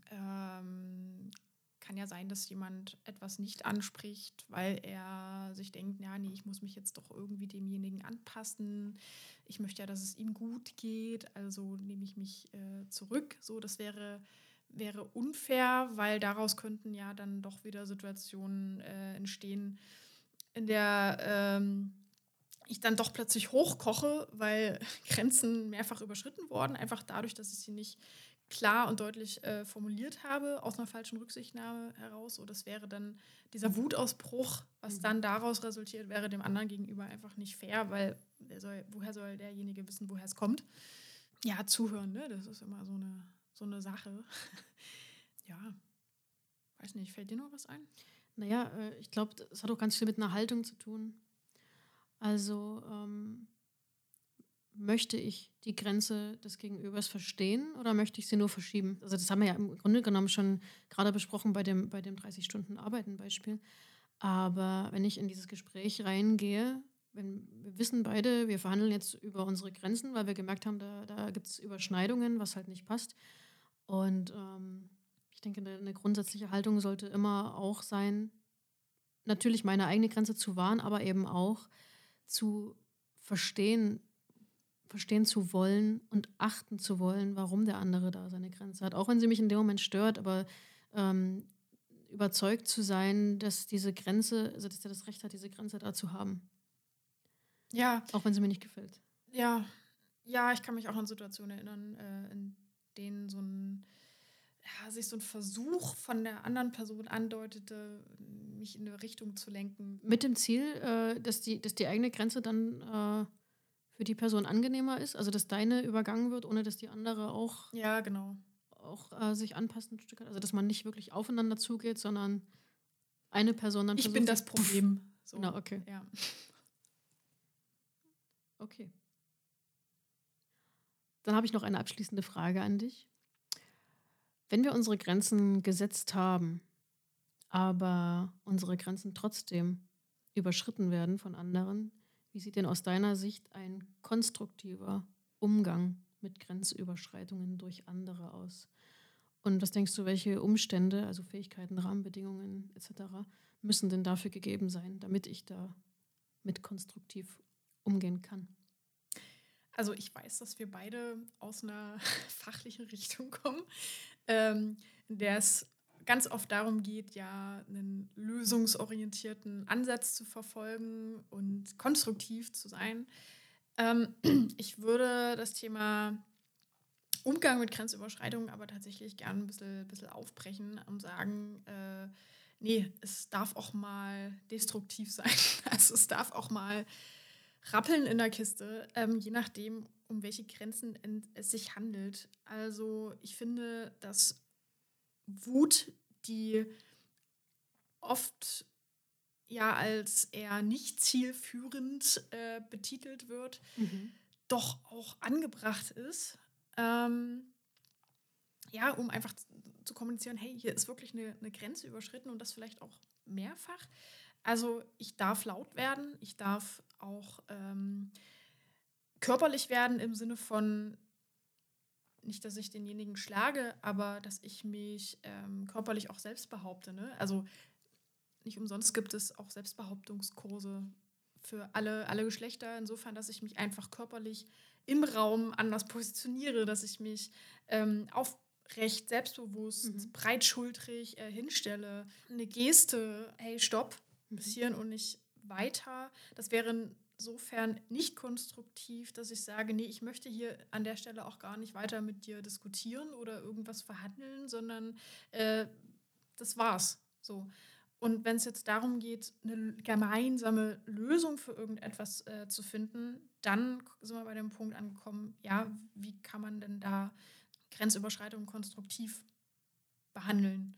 Ähm, kann ja sein, dass jemand etwas nicht anspricht, weil er sich denkt, ja, nee, ich muss mich jetzt doch irgendwie demjenigen anpassen. Ich möchte ja, dass es ihm gut geht, also nehme ich mich äh, zurück. So, das wäre, wäre unfair, weil daraus könnten ja dann doch wieder Situationen äh, entstehen, in der ähm, ich dann doch plötzlich hochkoche, weil Grenzen mehrfach überschritten wurden, einfach dadurch, dass ich sie nicht klar und deutlich äh, formuliert habe, aus einer falschen Rücksichtnahme heraus. So, das wäre dann dieser Wutausbruch, was Mhm. dann daraus resultiert, wäre dem anderen gegenüber einfach nicht fair, weil wer soll, woher soll derjenige wissen, woher es kommt? Ja, zuhören, ne? Das ist immer so eine, so eine Sache. Ja, weiß nicht, fällt dir noch was ein? Naja, äh, ich glaube, es hat auch ganz viel mit einer Haltung zu tun. Also ähm, möchte ich die Grenze des Gegenübers verstehen oder möchte ich sie nur verschieben? Also das haben wir ja im Grunde genommen schon gerade besprochen bei dem, bei dem dreißig-Stunden-Arbeiten-Beispiel. Aber wenn ich in dieses Gespräch reingehe, wenn wir wissen beide, wir verhandeln jetzt über unsere Grenzen, weil wir gemerkt haben, da, da gibt es Überschneidungen, was halt nicht passt. Und ähm, ich denke, eine, eine grundsätzliche Haltung sollte immer auch sein, natürlich meine eigene Grenze zu wahren, aber eben auch zu verstehen, verstehen zu wollen und achten zu wollen, warum der andere da seine Grenze hat. Auch wenn sie mich in dem Moment stört, aber ähm, überzeugt zu sein, dass diese Grenze, also dass er das Recht hat, diese Grenze da zu haben. Ja, Auch wenn sie mir nicht gefällt. ja, ja, ich kann mich auch an Situationen erinnern, äh, in denen so ein, ja, sich so ein Versuch von der anderen Person andeutete, mich in eine Richtung zu lenken. Mit dem Ziel, äh, dass, die, dass die eigene Grenze dann äh, für die Person angenehmer ist, also dass deine übergangen wird, ohne dass die andere auch, Ja, genau. auch äh, sich anpasst ein Stück weit. Also dass man nicht wirklich aufeinander zugeht, sondern eine Person dann Ich versucht, bin das sich- Problem. So. Genau, okay. Ja. Okay. Dann habe ich noch eine abschließende Frage an dich. Wenn wir unsere Grenzen gesetzt haben, aber unsere Grenzen trotzdem überschritten werden von anderen, wie sieht denn aus deiner Sicht ein konstruktiver Umgang mit Grenzüberschreitungen durch andere aus? Und was denkst du, welche Umstände, also Fähigkeiten, Rahmenbedingungen et cetera, müssen denn dafür gegeben sein, damit ich da mit konstruktiv umgehen kann? Also ich weiß, dass wir beide aus einer fachlichen Richtung kommen, ähm, in der es ganz oft darum geht, ja, einen lösungsorientierten Ansatz zu verfolgen und konstruktiv zu sein. Ähm, ich würde das Thema Umgang mit Grenzüberschreitungen aber tatsächlich gerne ein bisschen, bisschen aufbrechen und sagen, äh, nee, es darf auch mal destruktiv sein. Also es darf auch mal rappeln in der Kiste, ähm, je nachdem, um welche Grenzen es sich handelt. Also ich finde, dass Wut, die oft ja als eher nicht zielführend äh, betitelt wird, Mhm. doch auch angebracht ist. Ähm, ja, um einfach zu, zu kommunizieren, hey, hier ist wirklich eine, eine Grenze überschritten und das vielleicht auch mehrfach. Also ich darf laut werden, ich darf auch ähm, körperlich werden im Sinne von, nicht, dass ich denjenigen schlage, aber dass ich mich ähm, körperlich auch selbst behaupte. Ne? Also nicht umsonst gibt es auch Selbstbehauptungskurse für alle, alle Geschlechter, insofern, dass ich mich einfach körperlich im Raum anders positioniere, dass ich mich ähm, aufrecht, selbstbewusst, Mhm. breitschultrig äh, hinstelle. Eine Geste, hey, stopp, bis Mhm. hierhin und nicht weiter. Das wäre insofern nicht konstruktiv, dass ich sage, nee, ich möchte hier an der Stelle auch gar nicht weiter mit dir diskutieren oder irgendwas verhandeln, sondern äh, das war's. So. Und wenn es jetzt darum geht, eine gemeinsame Lösung für irgendetwas äh, zu finden, dann sind wir bei dem Punkt angekommen, ja, wie kann man denn da Grenzüberschreitungen konstruktiv behandeln?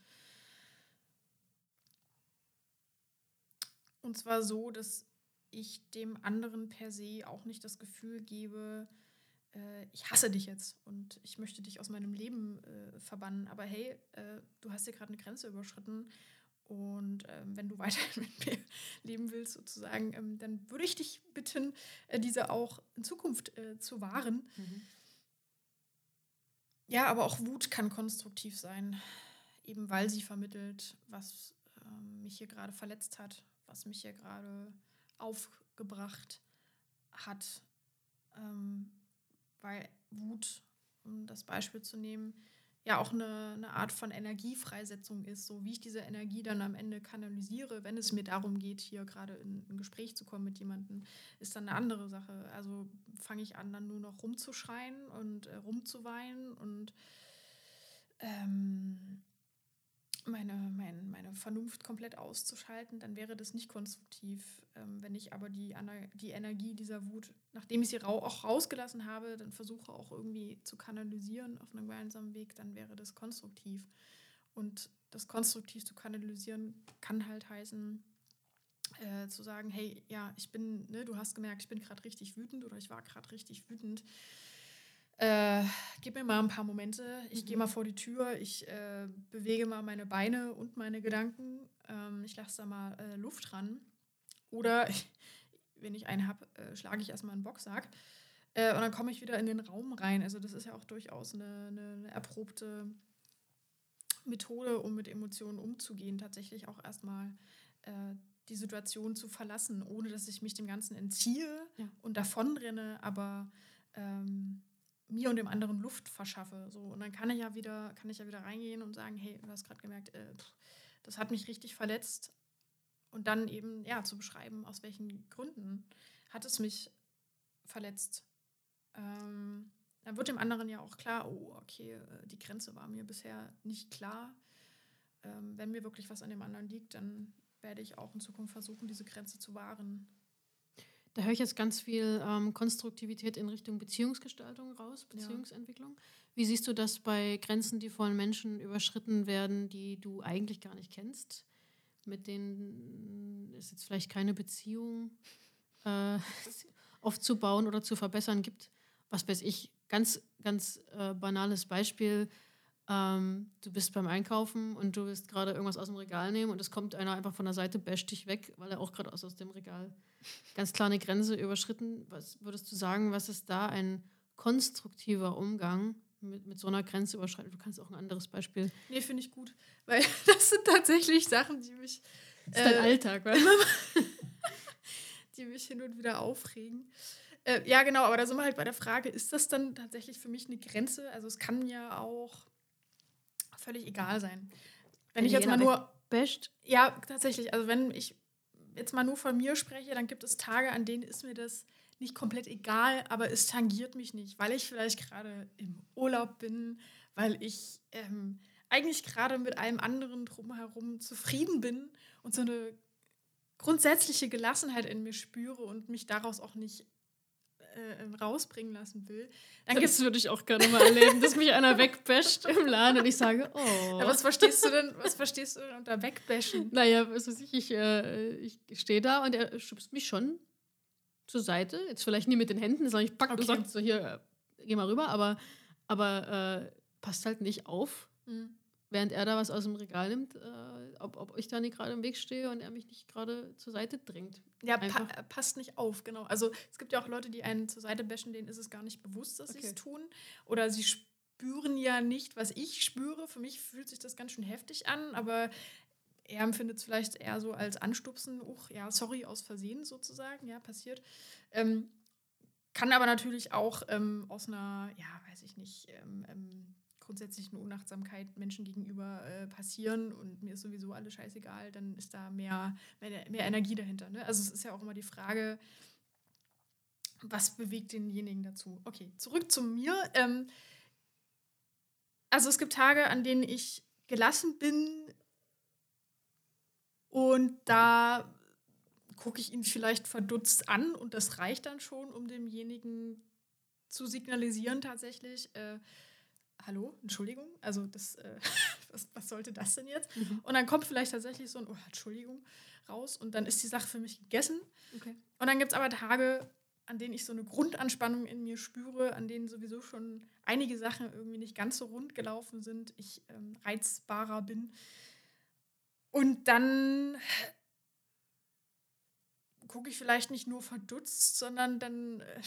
Und zwar so, dass ich dem anderen per se auch nicht das Gefühl gebe, äh, ich hasse dich jetzt und ich möchte dich aus meinem Leben äh, verbannen. Aber hey, äh, du hast hier gerade eine Grenze überschritten und ähm, wenn du weiterhin mit mir leben willst sozusagen, ähm, dann würde ich dich bitten, äh, diese auch in Zukunft äh, zu wahren. Mhm. Ja, aber auch Wut kann konstruktiv sein, eben weil sie vermittelt, was ähm, mich hier gerade verletzt hat, was mich hier gerade aufgebracht hat. Ähm, weil Wut, um das Beispiel zu nehmen, ja auch eine, eine Art von Energiefreisetzung ist, so wie ich diese Energie dann am Ende kanalisiere, wenn es mir darum geht, hier gerade in ein Gespräch zu kommen mit jemandem, ist dann eine andere Sache. Also fange ich an, dann nur noch rumzuschreien und äh, rumzuweinen und ähm, meine, mein, meine Vernunft komplett auszuschalten, dann wäre das nicht konstruktiv. Ähm, wenn ich aber die, die Energie dieser Wut, nachdem ich sie rau auch rausgelassen habe, dann versuche auch irgendwie zu kanalisieren auf einem gemeinsamen Weg, dann wäre das konstruktiv. Und das konstruktiv zu kanalisieren kann halt heißen, äh, zu sagen, hey, ja, ich bin, ne, du hast gemerkt, ich bin gerade richtig wütend oder ich war gerade richtig wütend. Äh, gib mir mal ein paar Momente, ich mhm. gehe mal vor die Tür, ich äh, bewege mal meine Beine und meine Gedanken, ähm, ich lasse da mal äh, Luft ran. Oder, ich, wenn ich einen habe, äh, schlage ich erstmal einen Boxsack äh, und dann komme ich wieder in den Raum rein. Also das ist ja auch durchaus eine, eine, eine erprobte Methode, um mit Emotionen umzugehen, tatsächlich auch erstmal äh, die Situation zu verlassen, ohne dass ich mich dem Ganzen entziehe ja. und davonrenne, aber ähm, mir und dem anderen Luft verschaffe. So. Und dann kann ich ja wieder, kann ich ja wieder reingehen und sagen, hey, du hast gerade gemerkt, äh, pff, das hat mich richtig verletzt. Und dann eben ja zu beschreiben, aus welchen Gründen hat es mich verletzt. Ähm, dann wird dem anderen ja auch klar, oh, okay, die Grenze war mir bisher nicht klar. Ähm, wenn mir wirklich was an dem anderen liegt, dann werde ich auch in Zukunft versuchen, diese Grenze zu wahren. Da höre ich jetzt ganz viel ähm, Konstruktivität in Richtung Beziehungsgestaltung raus, Beziehungsentwicklung. Ja. Wie siehst du das bei Grenzen, die von Menschen überschritten werden, die du eigentlich gar nicht kennst, mit denen es jetzt vielleicht keine Beziehung äh, aufzubauen oder zu verbessern gibt? Was weiß ich, ganz, ganz äh, banales Beispiel. Ähm, du bist beim Einkaufen und du willst gerade irgendwas aus dem Regal nehmen und es kommt einer einfach von der Seite, basht dich weg, weil er auch gerade aus, aus dem Regal ganz klar eine Grenze überschritten. Was würdest du sagen, was ist da ein konstruktiver Umgang mit, mit so einer Grenze überschreiten? Du kannst auch ein anderes Beispiel. Nee, finde ich gut, weil das sind tatsächlich Sachen, die mich das ist dein äh, Alltag, weil die mich hin und wieder aufregen. Äh, ja, genau, aber da sind wir halt bei der Frage, ist das dann tatsächlich für mich eine Grenze? Also es kann mir auch völlig egal sein. Wenn, wenn ich jetzt mal nur... Basht? Ja, tatsächlich. Also wenn ich jetzt mal nur von mir spreche, dann gibt es Tage, an denen ist mir das nicht komplett egal, aber es tangiert mich nicht, weil ich vielleicht gerade im Urlaub bin, weil ich ähm, eigentlich gerade mit allem anderen drumherum zufrieden bin und so eine grundsätzliche Gelassenheit in mir spüre und mich daraus auch nicht äh, rausbringen lassen will. Dann das würde ich auch gerne mal erleben, dass mich einer wegbasht im Laden und ich sage, oh. Ja, was verstehst du denn, was verstehst du denn unter wegbashen? Naja, was weiß ich, ich, äh, ich stehe da und er schubst mich schon zur Seite. Jetzt vielleicht nie mit den Händen, sondern ich packe okay. und sage so, hier, äh, geh mal rüber, aber, aber äh, passt halt nicht auf, mhm. während er da was aus dem Regal nimmt, äh, ob, ob ich da nicht gerade im Weg stehe und er mich nicht gerade zur Seite drängt. Ja, pa- passt nicht auf, genau. Also es gibt ja auch Leute, die einen zur Seite bashen, denen ist es gar nicht bewusst, dass okay. sie es tun. Oder sie spüren ja nicht, was ich spüre. Für mich fühlt sich das ganz schön heftig an, aber er empfindet es vielleicht eher so als Anstupsen. Uch, ja, sorry, aus Versehen sozusagen, ja, passiert. Ähm, kann aber natürlich auch ähm, aus einer, ja, weiß ich nicht, ähm, ähm, grundsätzlichen Unachtsamkeit Menschen gegenüber äh, passieren und mir ist sowieso alles scheißegal, dann ist da mehr, mehr, mehr Energie dahinter. Ne? Also es ist ja auch immer die Frage, was bewegt denjenigen dazu? Okay, zurück zu mir. Ähm, also es gibt Tage, an denen ich gelassen bin und da gucke ich ihn vielleicht verdutzt an und das reicht dann schon, um demjenigen zu signalisieren tatsächlich, äh, hallo, Entschuldigung, also das, äh, was, was sollte das denn jetzt? Mhm. Und dann kommt vielleicht tatsächlich so ein, oh, Entschuldigung, raus und dann ist die Sache für mich gegessen. Okay. Und dann gibt es aber Tage, an denen ich so eine Grundanspannung in mir spüre, an denen sowieso schon einige Sachen irgendwie nicht ganz so rund gelaufen sind, ich ähm, reizbarer bin. Und dann gucke ich vielleicht nicht nur verdutzt, sondern dann, äh,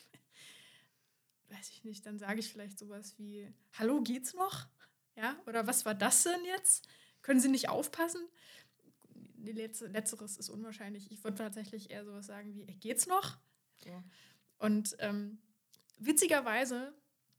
weiß ich nicht, dann sage ich vielleicht sowas wie, hallo, geht's noch? Ja, oder was war das denn jetzt? Können Sie nicht aufpassen? Die Letz- Letzteres ist unwahrscheinlich. Ich würde tatsächlich eher sowas sagen wie, geht's noch? So. Und ähm, witzigerweise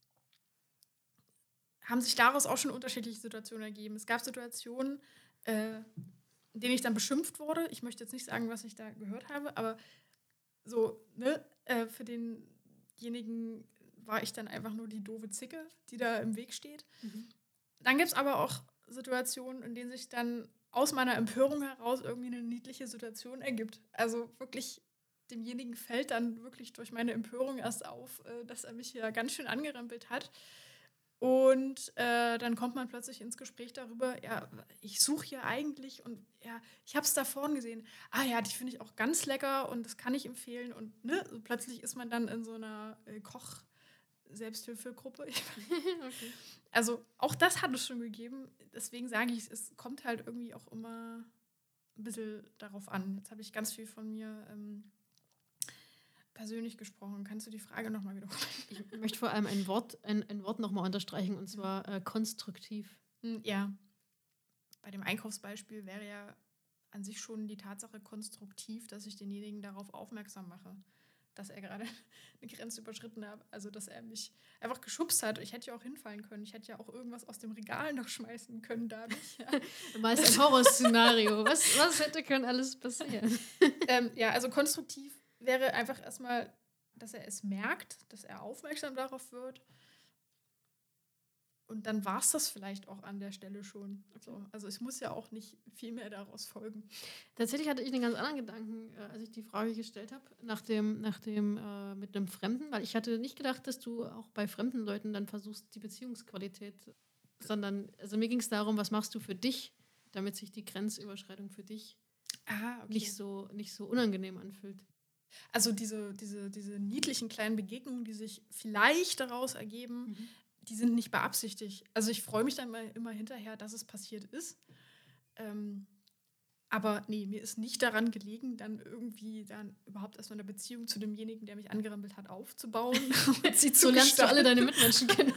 haben sich daraus auch schon unterschiedliche Situationen ergeben. Es gab Situationen, äh, in denen ich dann beschimpft wurde. Ich möchte jetzt nicht sagen, was ich da gehört habe, aber so, ne, äh, für denjenigen war ich dann einfach nur die doofe Zicke, die da im Weg steht. Mhm. Dann gibt es aber auch Situationen, in denen sich dann aus meiner Empörung heraus irgendwie eine niedliche Situation ergibt. Also wirklich, demjenigen fällt dann wirklich durch meine Empörung erst auf, äh, dass er mich hier ganz schön angerempelt hat. Und äh, dann kommt man plötzlich ins Gespräch darüber, ja, ich suche hier eigentlich und ja, ich habe es da vorne gesehen. Ah ja, die finde ich auch ganz lecker und das kann ich empfehlen. Und ne, so plötzlich ist man dann in so einer äh, Koch-Selbsthilfegruppe. Okay. Also auch das hat es schon gegeben. Deswegen sage ich, es kommt halt irgendwie auch immer ein bisschen darauf an. Jetzt habe ich ganz viel von mir ähm, persönlich gesprochen. Kannst du die Frage nochmal wiederholen? Ich möchte vor allem ein Wort, ein, ein Wort nochmal unterstreichen, und zwar äh, konstruktiv. Hm, ja, bei dem Einkaufsbeispiel wäre ja an sich schon die Tatsache konstruktiv, dass ich denjenigen darauf aufmerksam mache, dass er gerade eine Grenze überschritten hat. Also, dass er mich einfach geschubst hat. Ich hätte ja auch hinfallen können. Ich hätte ja auch irgendwas aus dem Regal noch schmeißen können dadurch. Ja, Mal ist ein Horrorszenario. Was, was hätte können alles passieren? ähm, ja, also konstruktiv wäre einfach erstmal, dass er es merkt, dass er aufmerksam darauf wird. Und dann war es das vielleicht auch an der Stelle schon. So, also es muss ja auch nicht viel mehr daraus folgen. Tatsächlich hatte ich einen ganz anderen Gedanken, äh, als ich die Frage gestellt habe, nach dem, nach dem äh, mit einem Fremden, weil ich hatte nicht gedacht, dass du auch bei fremden Leuten dann versuchst, die Beziehungsqualität, sondern, also mir ging es darum, was machst du für dich, damit sich die Grenzüberschreitung für dich Ah, okay. nicht so, nicht so unangenehm anfühlt. Also diese, diese, diese niedlichen kleinen Begegnungen, die sich vielleicht daraus ergeben, Mhm. die sind nicht beabsichtigt. Also ich freue mich dann mal immer hinterher, dass es passiert ist. Ähm, aber nee, mir ist nicht daran gelegen, dann irgendwie dann überhaupt erstmal eine Beziehung zu demjenigen, der mich angerempelt hat, aufzubauen und sie zu So lernst du alle gestalten. deine Mitmenschen kennen.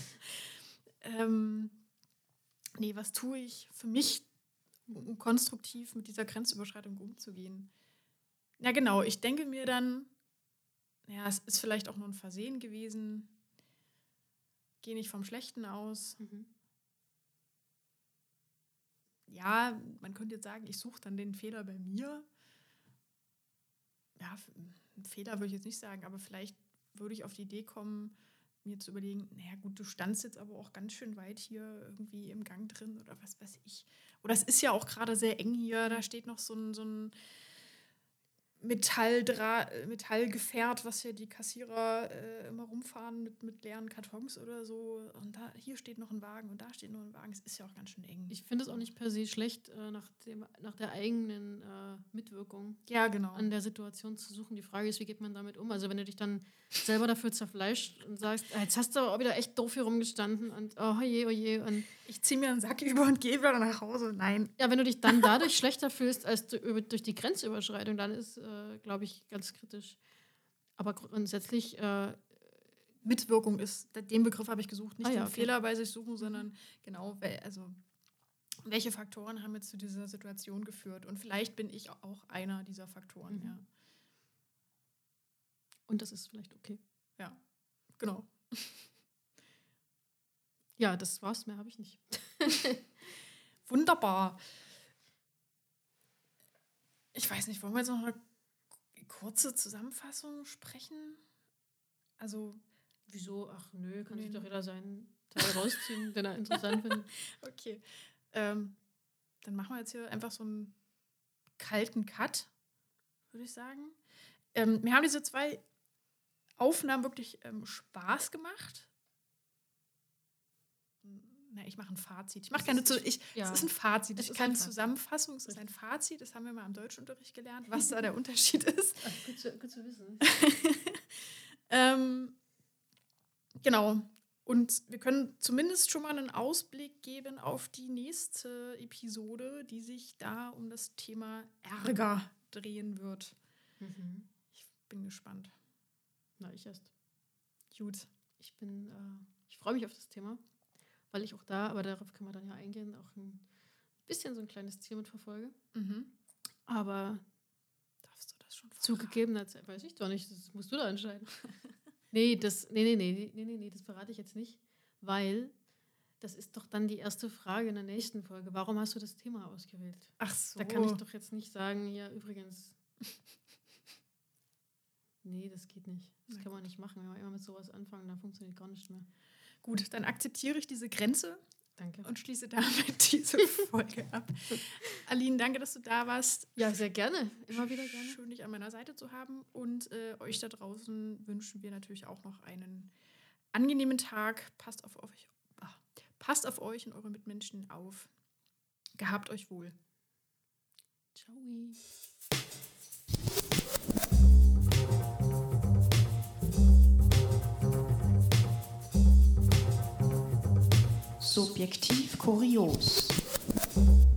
Ähm, nee, was tue ich für mich, um konstruktiv mit dieser Grenzüberschreitung umzugehen? Ja, genau, ich denke mir dann, ja, es ist vielleicht auch nur ein Versehen gewesen. Gehe nicht vom Schlechten aus. Mhm. Ja, man könnte jetzt sagen, ich suche dann den Fehler bei mir. Ja, einen Fehler würde ich jetzt nicht sagen, aber vielleicht würde ich auf die Idee kommen, mir zu überlegen, naja gut, du standst jetzt aber auch ganz schön weit hier irgendwie im Gang drin oder was weiß ich. Oder es ist ja auch gerade sehr eng hier, da steht noch so ein, so ein Metalldra- Metallgefährt, was ja die Kassierer äh, immer rumfahren mit, mit leeren Kartons oder so. Und da hier steht noch ein Wagen und da steht noch ein Wagen. Es ist ja auch ganz schön eng. Ich finde es auch nicht per se schlecht, äh, nach, dem, nach der eigenen äh, Mitwirkung Ja, genau. an der Situation zu suchen. Die Frage ist, wie geht man damit um? Also wenn du dich dann selber dafür zerfleischt und sagst, ah, jetzt hast du aber auch wieder echt doof hier rumgestanden und oh je, oh je. Und Ich ziehe mir einen Sack über und gehe wieder nach Hause. Nein. ja, wenn du dich dann dadurch schlechter fühlst als du, über, durch die Grenzüberschreitung, dann ist, äh, glaube ich, ganz kritisch. Aber grundsätzlich, äh, Mitwirkung ist, den Begriff habe ich gesucht, nicht Ah ja, den okay. Fehler bei sich suchen, sondern genau, wel- also welche Faktoren haben jetzt zu dieser Situation geführt? Und vielleicht bin ich auch einer dieser Faktoren, Mhm. ja. und das ist vielleicht okay. Ja, genau. Ja, das war's, mehr habe ich nicht. Wunderbar. Ich weiß nicht, wollen wir jetzt noch eine kurze Zusammenfassung sprechen? Also, Wieso? Ach nö, kann Nee, sich ne? doch jeder seinen Teil rausziehen, den er interessant findet. okay. Ähm, dann machen wir jetzt hier einfach so einen kalten Cut, würde ich sagen. Ähm, mir haben diese zwei Aufnahmen wirklich ähm, Spaß gemacht. na, ich mache ein Fazit. Ich mache gerne zu, ich, ja. es ist ein Fazit. Es Es ist ist keine ein Fazit. Zusammenfassung, es ist ein Fazit. Das haben wir mal im Deutschunterricht gelernt, was da der Unterschied ist. Ach, gut, zu, gut zu wissen. ähm, genau. Und wir können zumindest schon mal einen Ausblick geben auf die nächste Episode, die sich da um das Thema Ärger drehen wird. Mhm. Ich bin gespannt. Na, ich erst. Gut. Ich bin, äh, ich freue mich auf das Thema, weil ich auch da, aber darauf können wir dann ja eingehen, auch ein bisschen so ein kleines Ziel mitverfolge. Mhm. Aber Darfst du das schon verraten? zugegebener Zeit, weiß ich doch nicht, das musst du da entscheiden. nee, das, nee, nee, nee, nee, nee, nee, das verrate ich jetzt nicht, weil das ist doch dann die erste Frage in der nächsten Folge. Warum hast du das Thema ausgewählt? Ach so. Da kann ich doch jetzt nicht sagen, ja, übrigens. Nee, das geht nicht. Das Na kann man nicht machen. Wenn wir immer mit sowas anfangen, dann funktioniert gar nichts mehr. Gut, dann akzeptiere ich diese Grenze Danke. und schließe damit diese Folge ab. Aline, danke, dass du da warst. Ja, sehr gerne. Immer wieder gerne. Schön, dich an meiner Seite zu haben. Und äh, euch da draußen wünschen wir natürlich auch noch einen angenehmen Tag. Passt auf euch, ah, passt auf euch und eure Mitmenschen auf. Gehabt euch wohl. Ciao. Subjektiv kurios.